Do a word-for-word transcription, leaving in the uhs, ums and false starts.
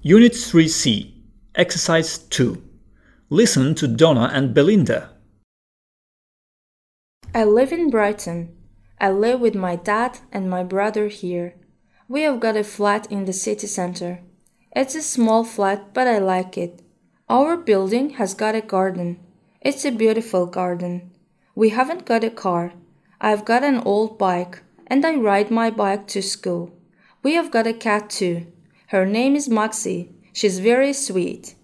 Unit three C, Exercise two. Listen to Donna and Belinda. I live in Brighton. I live with my dad and my brother here. We have got a flat in the city center. It's a small flat, but I like it. Our building has got a garden. It's a beautiful garden. We haven't got a car. I've got an old bike, and I ride my bike to school. We have got a cat too. Her name is Moxie. She's very sweet.